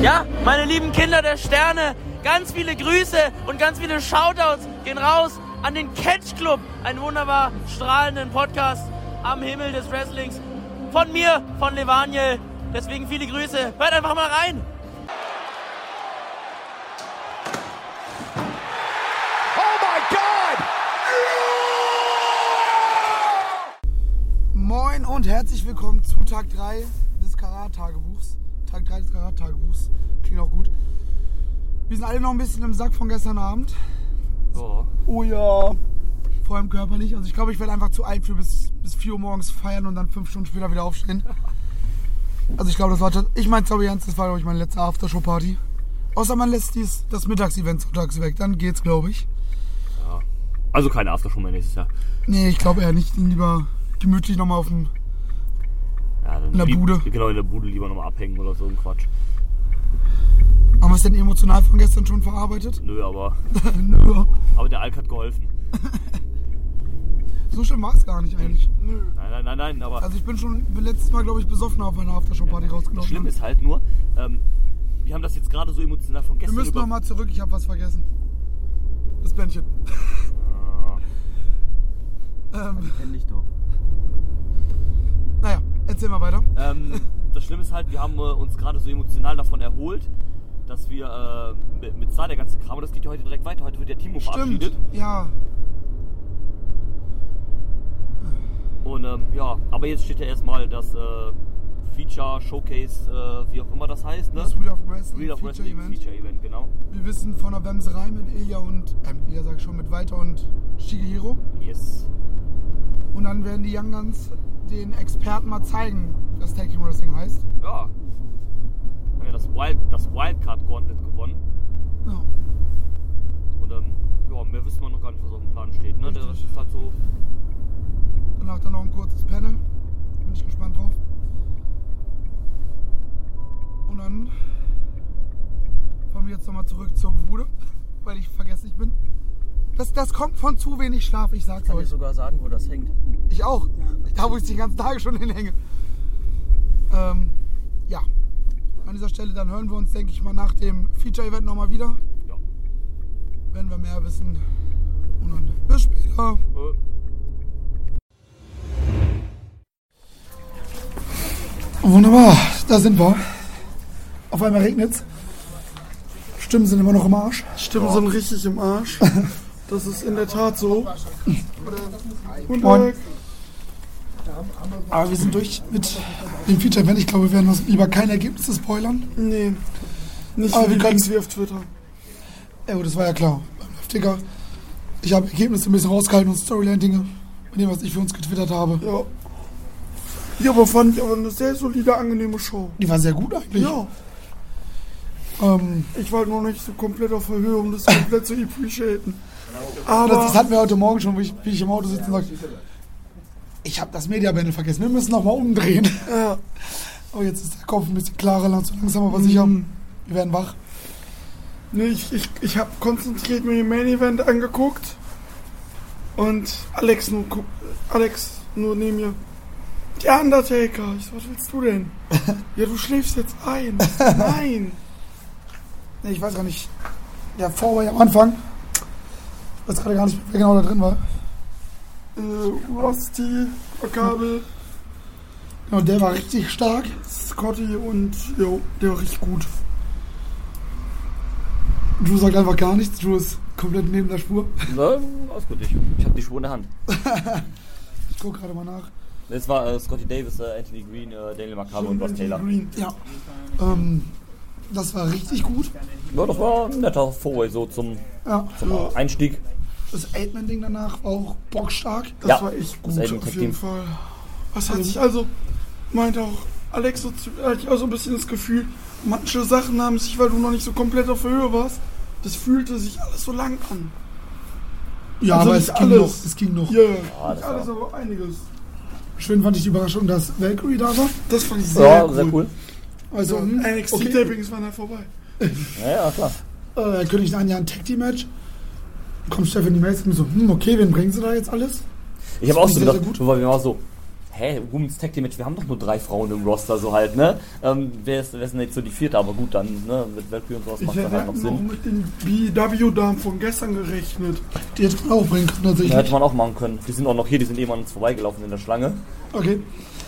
Ja, meine lieben Kinder der Sterne, ganz viele Grüße und ganz viele Shoutouts gehen raus an den Catch Club, einen wunderbar strahlenden Podcast am Himmel des Wrestlings. Von mir, von Levaniel, deswegen viele Grüße. Hört einfach mal rein. Oh my God! Moin und herzlich willkommen zu Tag 3 des Karat-Tagebuchs. Tag 3 des Karat-Tagebuchs. Klingt auch gut. Wir sind alle noch ein bisschen im Sack von gestern Abend. Oh. Oh ja. Vor allem körperlich. Also ich glaube, ich werde einfach zu alt für bis 4 Uhr morgens feiern und dann 5 Stunden später wieder aufstehen. Also ich glaube, das war... Ich meine, glaube ich ernst, das war, glaube ich, meine letzte Aftershow-Party. Außer man lässt das Mittagsevent sonntags weg. Dann geht's, glaube ich. Ja. Also keine Aftershow mehr nächstes Jahr. Nee, ich glaube eher nicht. Lieber gemütlich nochmal auf dem... Ja, dann in der Bude. Genau, in der Bude lieber nochmal abhängen oder so ein Quatsch. Haben wir es denn emotional von gestern schon verarbeitet? Nö, aber... Nö. Aber der Alk hat geholfen. So schlimm war es gar nicht eigentlich. Nö. Nein, aber... Also ich bin letztes Mal, glaube ich, besoffen auf einer Aftershow-Party rausgelaufen. Das Schlimme ist halt nur, wir haben das jetzt gerade so emotional von gestern... Wir müssen noch mal zurück, ich habe was vergessen. Das Bändchen. Kenn dich doch. Naja, erzähl mal weiter. Das Schlimme ist halt, wir haben uns gerade so emotional davon erholt, dass wir mit Star der ganze Kram, und das geht ja heute direkt weiter. Heute wird der Timo verabschiedet. Ja. Und ja, aber jetzt steht ja erstmal das Feature, Showcase, wie auch immer das heißt, ne? Das Wheel of Wrestling, Wheel of Wrestling Feature Event, genau. Wir wissen von der Wemserei mit Ilja und, Ilja sag ich schon, mit Walter und Shigehiro. Yes. Und dann werden die Young Guns den Experten mal zeigen, was Tag Team Wrestling heißt. Ja. Haben ja das Wildcard Gauntlet gewonnen. Ja. Und ja, mehr wissen wir noch gar nicht, was auf dem Plan steht, ne? Das ist halt so... Danach dann noch ein kurzes Panel. Bin ich gespannt drauf. Und dann fahren wir jetzt nochmal zurück zur Bude, weil ich vergesslich bin. Das kommt von zu wenig Schlaf, ich sag's Ich kann dir euch. sogar sagen, wo das hängt. Ich auch. Da, wo ich die ganzen Tage schon hinhänge. Ja. An dieser Stelle, dann hören wir uns, denke ich mal, nach dem Feature-Event nochmal wieder. Ja. Wenn wir mehr wissen. Und dann bis später. Wunderbar, da sind wir. Auf einmal regnet's. Stimmen sind immer noch im Arsch. Stimmen sind richtig im Arsch. Das ist in der Tat so. Moin. Aber wir sind durch mit dem Feature-Event. Ich glaube, wir werden uns lieber keine Ergebnisse spoilern. Nee. Nicht Aber so wir können- wie auf Twitter. Ja, das war ja klar. Beim Live-Ticker. Ich habe Ergebnisse ein bisschen rausgehalten und Storyline-Dinge. Mit dem, was ich für uns getwittert habe. Ja. Ja, aber fand ich aber eine sehr solide, angenehme Show. Die war sehr gut eigentlich. Ja. Ähm, Ich war noch nicht so komplett auf der Höhe, um das komplett zu appreciaten. Aber das hatten wir heute Morgen schon, wie ich im Auto sitze und sage, ich habe das Media-Panel vergessen. Wir müssen nochmal umdrehen. ja. Aber jetzt ist der Kopf ein bisschen klarer, langsam aber sicher. Wir werden wach. Nee, ich habe konzentriert mir den Main Event angeguckt. Und Alex nur neben mir. Der Undertaker. Ich so, was willst du denn? Ja, du schläfst jetzt ein. Nein. Nee, ich weiß gar nicht. Der Vorway am Anfang. Ich weiß gerade gar nicht, wer genau da drin war. Rusty, Kabel, Genau, der war richtig stark. Scotty und jo, der war richtig gut. Drew sagt einfach gar nichts. Drew ist komplett neben der Spur. Na, alles gut, ich habe die Spur in der Hand. Ich gucke gerade mal nach. Das war Scotty Davis, Anthony Green, Daniel Maccabi und Ross Taylor. Green. Ja. Das war richtig gut. Ja, das war ein netter Fourway so zum Ja. Einstieg. Das 8-Man-Ding danach war auch bockstark. Das Ja, war echt das gut, Elden auf Tag jeden Team. Fall. Was hat sich also, meinte auch Alex, so hatte ich auch so ein bisschen das Gefühl, manche Sachen haben sich, weil du noch nicht so komplett auf der Höhe warst, das fühlte sich alles so lang an. Ja, Also aber nicht es ging alles. noch. Es ging noch. Ja, das nicht alles, aber einiges. Schön fand ich die Überraschung, dass Valkyrie da war. Das fand ich sehr Ja, cool. sehr cool. Also, NXT-Tapings waren halt vorbei. Ja, klar. König Anja ein Tag-Team-Match. Kommt Stephanie Mason und so, okay, wen bringen sie da jetzt alles? Ich habe auch so Sehr, gedacht, sehr gut. weil wir waren so, Women's Tag Team Match, wir haben doch nur 3 Frauen im Roster, so halt, ne? Wer ist denn jetzt so die 4.? Aber gut, dann, ne, mit Valkyrie und sowas macht das halt noch Sinn. Ich hätte noch mit den BW-Damen von gestern gerechnet. Die hätte man auch bringen können, tatsächlich. Ja, hätte man auch machen können. Die sind auch noch hier, die sind eben an uns vorbeigelaufen in der Schlange. Okay.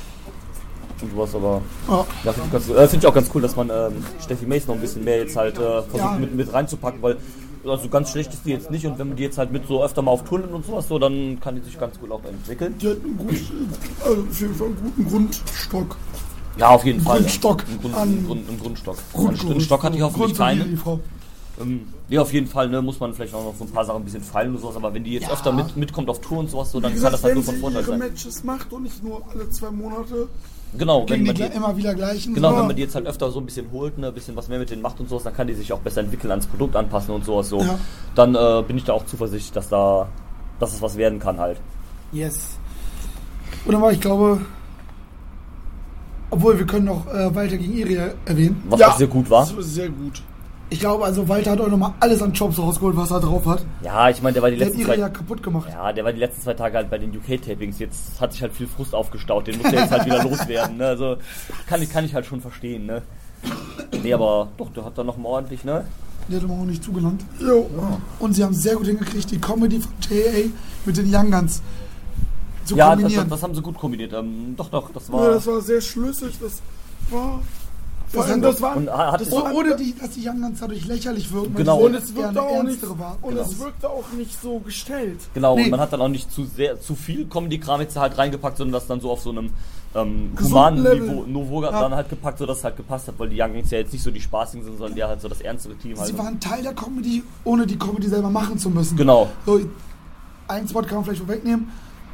Und sowas, aber Ja. ja, find ich auch ganz cool, dass man Steffi Mace noch ein bisschen mehr jetzt halt versucht mit reinzupacken, weil also ganz schlecht ist die jetzt nicht und wenn man die jetzt halt mit so öfter mal auf Turnen und sowas so, dann kann die sich ganz gut auch entwickeln. Die hat auf jeden Fall einen guten Grundstock. Ja, auf jeden Fall. Grundstock. Einen Grundstock. Einen Stock hatte ich hoffentlich keinen. Die Frau. Ja, auf jeden Fall, ne, muss man vielleicht auch noch so ein paar Sachen ein bisschen feilen und sowas, aber wenn die jetzt öfter mitkommt auf Tour und sowas, so, dann kann das halt nur von Vorteil sein. Wenn sie ihre Matches macht und nicht nur alle 2 Monate. Genau, Gegen die immer wieder gleichen. Genau, wenn man die jetzt halt öfter so ein bisschen holt, ne, ein bisschen was mehr mit denen macht und sowas, dann kann die sich auch besser entwickeln, ans Produkt anpassen und sowas so. Ja. Dann bin ich da auch zuversichtlich, dass es was werden kann halt. Yes. Und aber ich glaube, obwohl wir können noch Walter gegen Iria erwähnen. Was auch sehr gut war. Das war sehr gut. Ich glaube, also Walter hat auch nochmal alles an Jobs rausgeholt, was er drauf hat. Ja, ich meine, der war die Der hat letzten Iria kaputt gemacht. Ja, der war die letzten 2 Tage halt bei den UK-Tapings. Jetzt hat sich halt viel Frust aufgestaut. Den muss er jetzt halt wieder loswerden. Ne? Also kann ich halt schon verstehen. Ne? Nee, aber doch, der hat da nochmal ordentlich, ne? Der hat ihm auch nicht zugelangt. Jo. Und sie haben sehr gut hingekriegt, die Comedy von JAA mit den Young Guns zu Ja, kombinieren. das haben sie gut kombiniert. Doch, das Ja, war... das war sehr schlüssig. Das war. Vor Das allem, hat- das war. Und hat das es- war Ohne dass die Young Guns dadurch lächerlich wirken. weil Genau. die und es eher wirkte eine auch nicht. ernstere war. Und es wirkte auch nicht so gestellt. Genau, Nee. und man hat dann auch nicht zu viel Comedy-Kram jetzt halt reingepackt, sondern das dann so auf so einem humanen Gesunden Level. Niveau dann halt gepackt, sodass es halt gepasst hat, weil die Young Guns ja jetzt nicht so die spaßigen sind, sondern ja halt so das ernstere Team halt. Sie waren Teil der Comedy, ohne die Comedy selber machen zu müssen. Genau. So, einen Spot kann man vielleicht vorwegnehmen,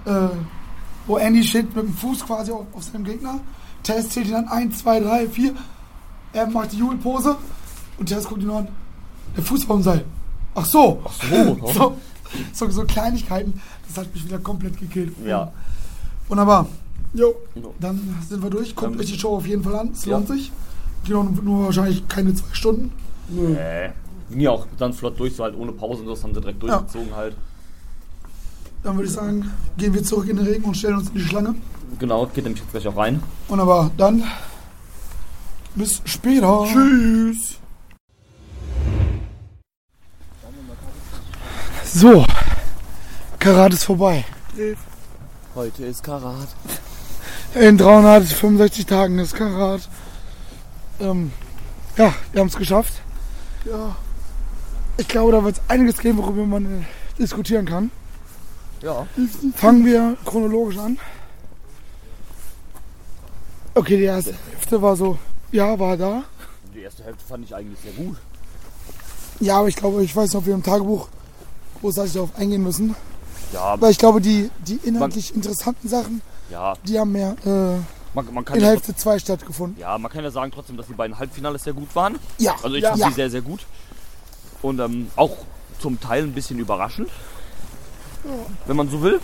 wo Andy steht mit dem Fuß quasi auf seinem Gegner. Tess zählt ihn dann 1, 2, 3, 4. Er macht die Jubelpose und Tess guckt ihn an. Der Fuß vom Seil. Ach so. So Kleinigkeiten. Das hat mich wieder komplett gekillt. Ja. Wunderbar. Jo. Dann sind wir durch. Guckt euch die Show auf jeden Fall an. Es Ja. lohnt sich. Geht auch nur wahrscheinlich keine 2 Stunden. Ging ja auch dann flott durch, so halt ohne Pause und so, das haben sie direkt durchgezogen halt. Dann würde ich sagen, gehen wir zurück in den Regen und stellen uns in die Schlange. Genau, geht nämlich jetzt gleich auch rein. Wunderbar. Dann bis später. Tschüss. So, Karat ist vorbei. Heute ist Karat. In 365 Tagen ist Karat. Ja, wir haben es geschafft. Ja. Ich glaube, da wird es einiges geben, worüber man diskutieren kann. Ja. Fangen wir chronologisch an. Okay, die erste Hälfte war so, ja, war da. Die erste Hälfte fand ich eigentlich sehr gut. Ja, aber ich glaube, ich weiß noch, wir im Tagebuch, wo es darauf eingehen müssen. Ja, Weil ich glaube, die inhaltlich interessanten Sachen, ja. die haben mehr Man kann in ja, Hälfte 2 stattgefunden. ja, man kann ja sagen trotzdem, dass die beiden Halbfinales sehr gut waren. Ja, Also ich ja, fand ja. sie sehr, sehr gut. Und auch zum Teil ein bisschen überraschend. Wenn man so will.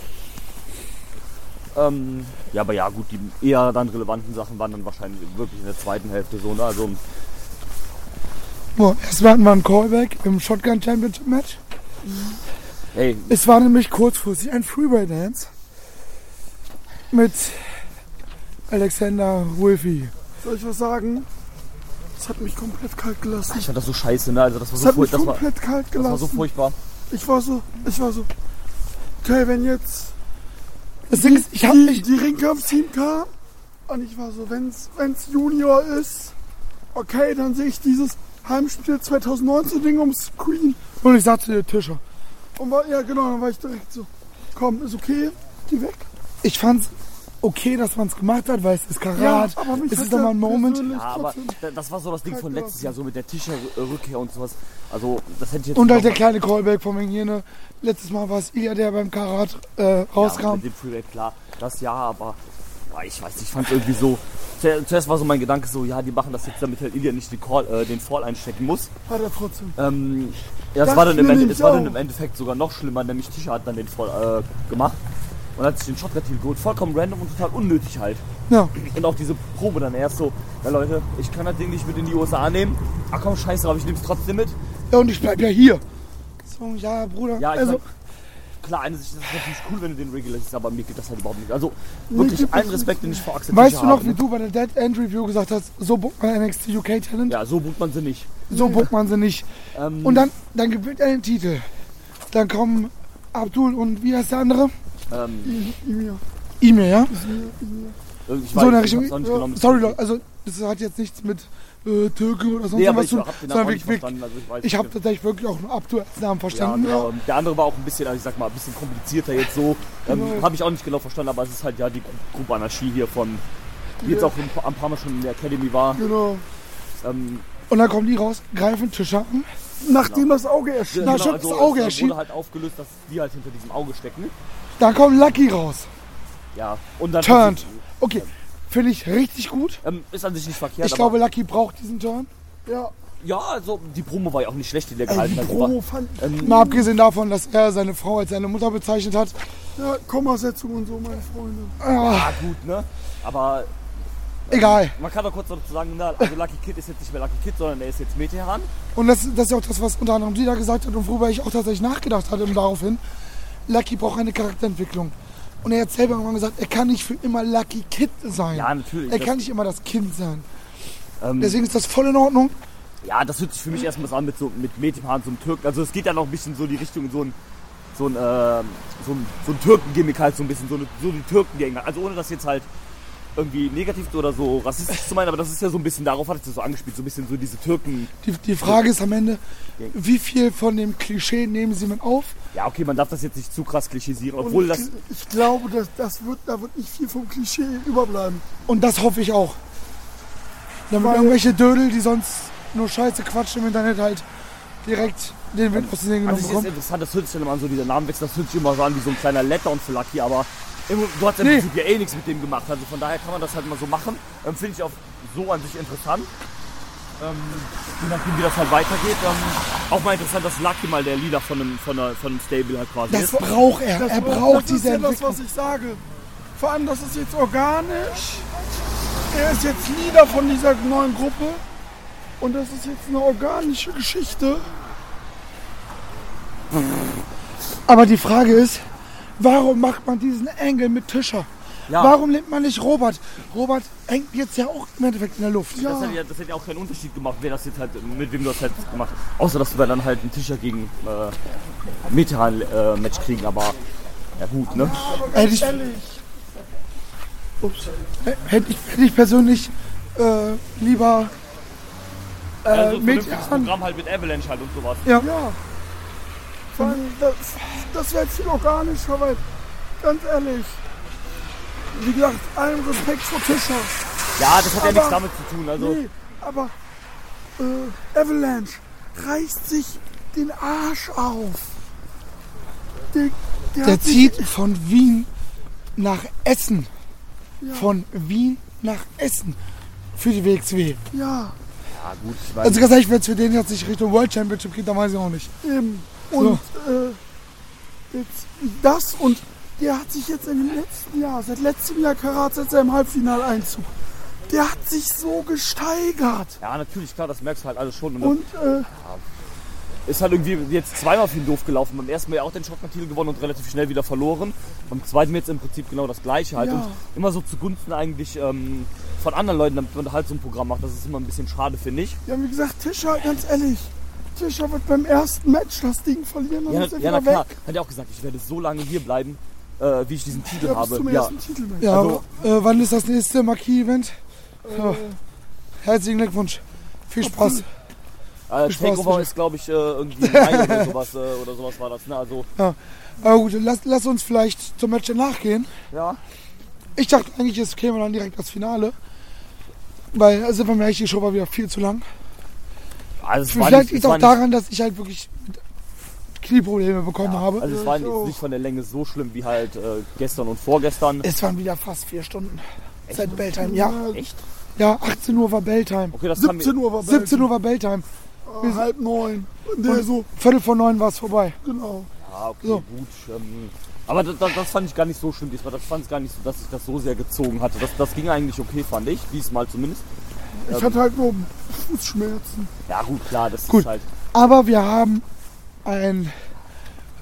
Ja, aber ja gut, die eher dann relevanten Sachen waren dann wahrscheinlich wirklich in der zweiten Hälfte so. Ne? Also Boah, erstmal hatten wir einen Callback im Shotgun Championship Match. hey, Es war nämlich kurzfristig ein Freeway Dance mit Alexander Wolfie. Soll ich was sagen? Das hat mich komplett kalt gelassen. ich fand das so scheiße, ne? Also das war Das so hat mich furchtbar. komplett kalt Das war so gelassen. furchtbar. Ich war so. Okay, wenn jetzt Das Ding ist, ich hab mich. die Ringkampf-Team kam und ich war so, wenn's Junior ist, okay, dann sehe ich dieses Heimspiel 2019 Ding ums Screen. Und ich sagte dir, Tischer. Und war, ja genau, dann war ich direkt so, komm, ist okay, die weg. Ich fand's okay, dass man es gemacht hat, weil es ist Karat. aber mich Es hat ist nochmal ein der Moment. persönlich Ja, aber trotzdem- das war so das Ding von Kalt letztes Jahr, so mit der Tischer-Rückkehr und sowas. Also das hätte ich jetzt Und halt noch- der kleine Callback von wegen hier, ne? Letztes Mal war es Ilya, der beim Karat Ja, rauskam. mit dem Freeride, klar, das ja, aber ich weiß nicht, ich fand es irgendwie so. Zuerst war so mein Gedanke so, ja, die machen das jetzt, damit halt Ilya nicht den Fall einstecken muss. Hat er trotzdem. Ja, es Das war dann nämlich es war dann auch. im Endeffekt sogar noch schlimmer, nämlich Tischer hat dann den Fall gemacht und hat sich den Shotgun-Team geholt, vollkommen random und total unnötig halt. Ja. Und auch diese Probe dann erst so, ja Leute, ich kann das Ding nicht mit in die USA nehmen. Ach komm, scheiß drauf, ich nehm's trotzdem mit. Ja, und ich bleib ja hier. So, ja, Bruder. Ja, ich also, mein, klar, eine Sicht ist es natürlich cool, wenn du den Regular siehst, aber mir geht das halt überhaupt nicht. Also wirklich allen Respekt, den ich vor Axel Weißt du noch, habe, wie du bei der Dead End Review gesagt hast, so buckt man NXT UK Talent? Ja, so bucht man sie nicht. So buckt man sie nicht. Und dann gewinnt er den Titel. Dann kommen Abdul und wie heißt der andere? Emir, ja? Ich So in der weiß, Richtung. ich hab's auch nicht genau Sorry, Leute, also das hat jetzt nichts mit Türke oder sonst Nee, aber was ich zu tun. hab den Sondern Namen auch nicht wirklich, verstanden. Also ich habe tatsächlich wirklich auch nur Abdul als Namen Ja, verstanden. genau. Der andere war auch ein bisschen, also ich sag mal, ein bisschen komplizierter jetzt so. Habe ich auch nicht genau verstanden, aber es ist halt ja die Gruppe Anarchie hier von, die jetzt auch ein paar Mal schon in der Academy war. Genau. Und dann kommen die raus, greifen Tischer an. Nachdem das Auge erschien. Na, schon das Auge es erschien. wurde halt aufgelöst, dass die halt hinter diesem Auge stecken. Dann kommt Lucky raus. Ja, und dann Turned. Okay, finde ich richtig gut. ist an sich nicht verkehrt. Ich glaube, Lucky braucht diesen Turn. Ja, ja, also die Promo war ja auch nicht schlecht, die der ey, gehalten die hat. Promo fand Mal abgesehen davon, dass er seine Frau als seine Mutter bezeichnet hat. ja, Kommasetzung und so, meine Freunde. Ja, gut, ne? Aber Egal. man kann doch kurz dazu sagen, na, also Lucky Kid ist jetzt nicht mehr Lucky Kid, sondern er ist jetzt Metehan. Und das ist ja auch das, was unter anderem sie da gesagt hat und worüber ich auch tatsächlich nachgedacht hatte daraufhin. Lucky braucht eine Charakterentwicklung. Und er hat selber irgendwann gesagt, er kann nicht für immer Lucky Kid sein. Ja, natürlich. Er kann nicht immer das Kind sein. Ähm, Deswegen ist das voll in Ordnung. Ja, das hört sich für mich erstmal so an mit Metehan, so einem Türken. Also es geht ja noch ein bisschen so in die Richtung, so ein Türken-Gimmick halt, so ein bisschen, so die Türken-Gänger. Also ohne das jetzt halt irgendwie negativ oder so rassistisch zu meinen, aber das ist ja so ein bisschen, darauf hat es ja so angespielt, so ein bisschen so diese Türken. Die Frage ist am Ende, wie viel von dem Klischee nehmen sie mit auf? Ja, okay, man darf das jetzt nicht zu krass klischisieren, obwohl Und das... ich glaube, da wird nicht viel vom Klischee überbleiben. Und das hoffe ich auch. Damit irgendwelche Dödel, die sonst nur Scheiße quatschen im Internet, halt direkt den Wind aus den Segeln Also es ist bekommen. interessant, das hört sich dann immer an, so dieser Namenwechsel, das hört sich immer so an wie so ein kleiner Letdown für Lucky, aber du hast ja im Prinzip ja eh nichts mit dem gemacht, also von daher kann man das halt mal so machen. Finde ich auch so an sich interessant. Je nachdem, wie das halt weitergeht. Auch mal interessant, dass Lucky mal der Leader von einem Stable halt quasi Das ist. braucht er. Er braucht Das ist diese ja das, Entwicklung. was ich sage. Vor allem, das ist jetzt organisch. Er ist jetzt Leader von dieser neuen Gruppe. Und das ist jetzt eine organische Geschichte. Aber die Frage ist, warum macht man diesen Engel mit Tischer? Ja. Warum nimmt man nicht Robert? Robert hängt jetzt ja auch im Endeffekt in der Luft. Das hätte ja auch keinen Unterschied gemacht, wer das jetzt halt, mit wem du das halt gemacht hast. Außer, dass wir dann halt einen Tischer gegen Metehan-Match kriegen, aber ja gut, ne? Hätte ich persönlich lieber Also ein vernünftiges Metehan. Programm halt mit Avalanche halt und sowas. Ja. Ja. Vor allem, das wäre viel organischer, weil, ganz ehrlich, wie gesagt, allen Respekt vor Tischer. Ja, das hat ja Aber- nichts damit zu tun. Also Nee, aber Avalanche reißt sich den Arsch auf. Der Der hat sich- zieht von Wien nach Essen. Ja. Von Wien nach Essen. Für die WXW. Ja, ja gut, ich weiß. Also ganz ehrlich, wenn es für den jetzt nicht Richtung World Championship geht, dann weiß ich auch nicht. eben. Und jetzt das und der hat sich jetzt im letzten Jahr, seit letztem Jahr Karat, seit seinem Halbfinaleinzug, der hat sich so gesteigert. Ja, natürlich, klar, das merkst du halt alles schon. Und ist halt irgendwie jetzt zweimal für ihn doof gelaufen. Beim ersten Mal ja auch den Shotgun-Titel gewonnen und relativ schnell wieder verloren. Beim zweiten jetzt im Prinzip genau das Gleiche halt. Ja. Und immer so zugunsten eigentlich von anderen Leuten, damit man halt so ein Programm macht. Das ist immer ein bisschen schade, finde ich. ja, wie gesagt, Tischer, ganz ehrlich, Tischer wird beim ersten Match das Ding verlieren und Ja, ist er ja, na wieder klar. weg. Hat er auch gesagt, ich werde so lange hier bleiben, wie ich diesen Titel Ja, bis habe. zum Ja, ersten Titelmatch. Ja, Also- wann ist das nächste Marquis-Event? Ja. Herzlichen Glückwunsch. Viel Spaß. Spaß, Takeover bitte. ist, glaube ich, irgendwie im Mai oder sowas war das. Ne? Also, Aber gut, lass uns vielleicht zum Match nachgehen. ja. Ich dachte eigentlich, es käme dann direkt das Finale. Weil, also wenn wir ehrlich, die Show war wieder viel zu lang. Also es war Vielleicht nicht, liegt es war auch daran, dass ich halt wirklich Knieprobleme bekommen habe. Also es war jetzt nicht von der Länge so schlimm wie halt gestern und vorgestern. Es waren wieder fast 4 Stunden. Seit Belltime, ja. Echt? Ja, 18 Uhr war Belltime. Okay, das kam 17 Uhr war 17 Uhr war Belltime. halb 9. Und der so, Viertel vor 9 war es vorbei. genau. Ja, okay, So. gut. Aber das fand ich gar nicht so schlimm diesmal. Das fand ich gar nicht so, dass ich das so sehr gezogen hatte. Das ging eigentlich okay, fand ich. Diesmal zumindest. Ich hatte halt nur Fußschmerzen. Ja gut, klar, das Gut. ist halt... Aber wir haben ein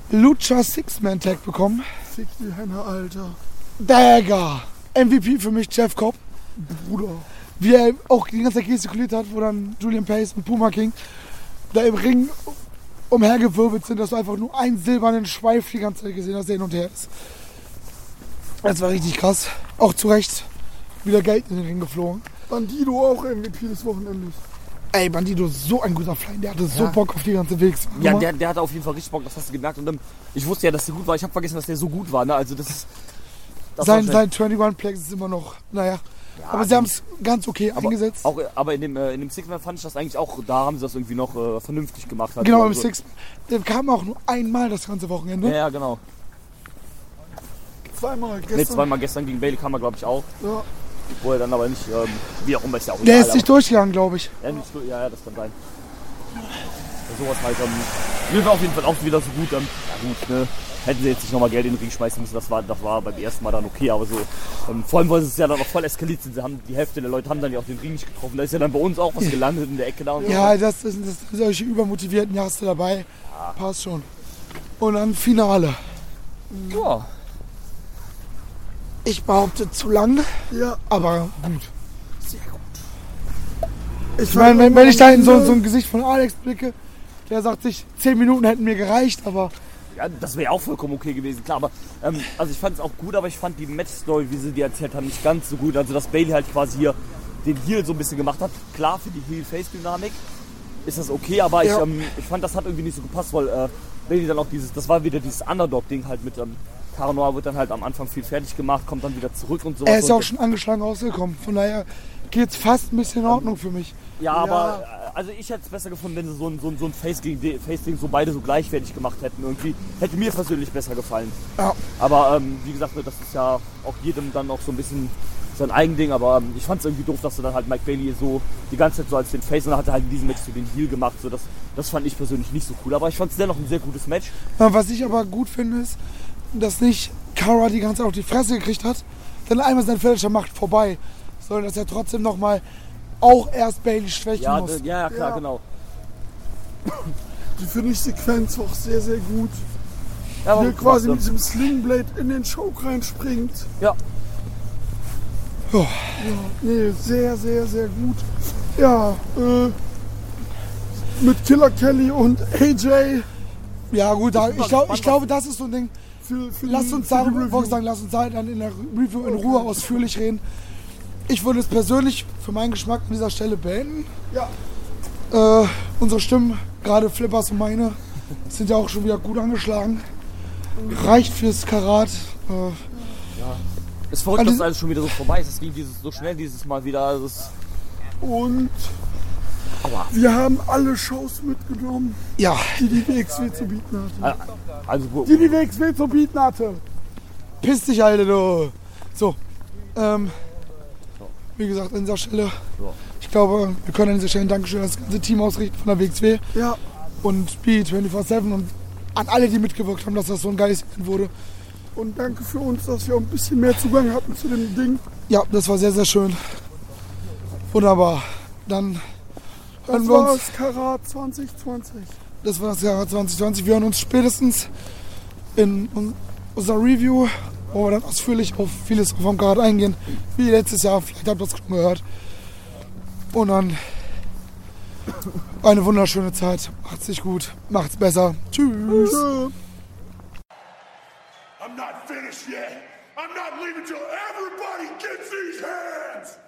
Lucha Six-Man-Tag bekommen. Fick die Henne, Alter. Dagger. MVP für mich, Jeff Cobb. Bruder. Wie er auch die ganze Zeit gestikuliert hat, wo dann Julian Pace und Puma King da im Ring umhergewirbelt sind, dass du einfach nur einen silbernen Schweif die ganze Zeit gesehen hast, der hin und her ist. Das war richtig krass. Auch zu Recht wieder Geld in den Ring geflogen. Bandido auch MVP des Wochenendes. Ey, Bandido, so ein guter Fly. Der hatte so Bock auf die ganze Wegs. Ja, der hatte auf jeden Fall richtig Bock, das hast du gemerkt. Und ich wusste ja, dass der gut war. Ich habe vergessen, dass der so gut war. Ne? Also das sein 21-Plex ist immer noch, naja. Ja, aber sie haben es ganz okay eingesetzt. Aber in dem Six-Man fand ich das eigentlich auch, da haben sie das irgendwie noch vernünftig gemacht. Halt. Genau, im Six-Man. Der kam auch nur einmal das ganze Wochenende. Ja, genau. Zweimal gestern gegen Bailey kam er, glaube ich, auch. Ja. Wo er dann aber nicht, wie auch immer, ist ja auch egal. Der ist nicht durchgegangen, glaube ich. Ja, das kann sein. Sowas halt, mir war auf jeden Fall auch wieder so gut. Ja gut, ne? Hätten sie jetzt nicht nochmal Geld in den Ring schmeißen müssen, das war beim ersten Mal dann okay, aber so. Vor allem, weil es ja dann auch voll eskaliert sind. Die Hälfte der Leute haben dann ja auch den Ring nicht getroffen. Da ist ja dann bei uns auch was gelandet in der Ecke da. Und ja, das sind solche übermotivierten Jahrste dabei. Ja. Passt schon. Und dann Finale. Ja. Ich behaupte zu lang, ja, aber gut. Sehr gut. Ich meine, wenn ich da in so ein Gesicht von Alex blicke, der sagt sich, 10 Minuten hätten mir gereicht, aber... Ja, das wäre auch vollkommen okay gewesen, klar. Aber also ich fand es auch gut, aber ich fand die Match-Story, wie sie die erzählt haben, nicht ganz so gut. Also dass Bailey halt quasi hier den Heel so ein bisschen gemacht hat. Klar, für die Heel-Face-Dynamik ist das okay, aber ich fand, das hat irgendwie nicht so gepasst, weil Bailey dann auch das war wieder dieses Underdog-Ding halt mit... Cara Noir wird dann halt am Anfang viel fertig gemacht, kommt dann wieder zurück und so. Er ist ja auch schon angeschlagen rausgekommen, von daher geht es fast ein bisschen in Ordnung für mich. Ja, aber also ich hätte es besser gefunden, wenn sie so ein Face-Ding so beide so gleichwertig gemacht hätten. Irgendwie hätte mir persönlich besser gefallen. Ja. Aber wie gesagt, das ist ja auch jedem dann auch so ein bisschen sein Eigending. Aber ich fand es irgendwie doof, dass du dann halt Mike Bailey so die ganze Zeit so als den Face und dann hat er halt in diesem Match so den Heel gemacht. So, das fand ich persönlich nicht so cool. Aber ich fand es dennoch ein sehr gutes Match. Ja, was ich aber gut finde, ist, dass nicht Cara die ganze Zeit auf die Fresse gekriegt hat, dann einmal sein Finisher macht vorbei, sondern dass er trotzdem nochmal auch erst Bailey schwächen muss. Ja, klar, genau. Die Finish-Sequenz auch sehr, sehr gut. Ja, hier quasi mit diesem Slingblade in den Choke reinspringt. Ja. Ja, nee, sehr, sehr, sehr gut. Ja, mit Killer Kelly und AJ. Ja gut, ich glaube, das ist so ein Ding. Lass uns da dann in der Review in Ruhe ausführlich reden. Ich würde es persönlich für meinen Geschmack an dieser Stelle beenden. Ja. Unsere Stimmen, gerade Flippers und meine, sind ja auch schon wieder gut angeschlagen. Reicht fürs Karat. Ja. Es ist verrückt, dass alles schon wieder so vorbei ist. Es ging so schnell dieses Mal wieder. Also und wir haben alle Shows mitgenommen, die WXW zu bieten hatte. Die WXW zu bieten hatte. Piss dich, Alter, du. So, wie gesagt, an dieser Stelle, ich glaube, wir können an dieser Stelle ein Dankeschön an das ganze Team ausrichten von der WXW. Ja. Und B247 und an alle, die mitgewirkt haben, dass das so ein geiles Event wurde. Und danke für uns, dass wir auch ein bisschen mehr Zugang hatten zu dem Ding. Ja, das war sehr, sehr schön. Wunderbar. Dann hören wir uns. Das war das Karat 2020. Das war das Karat 2020. Wir hören uns spätestens in unserer Review, wo wir dann ausführlich auf vieles vom Karat eingehen. Wie letztes Jahr, vielleicht habt ihr das schon gehört. Und dann eine wunderschöne Zeit. Macht's sich gut, macht's besser. Tschüss. I'm not finished yet. I'm not leaving till everybody gets these hands.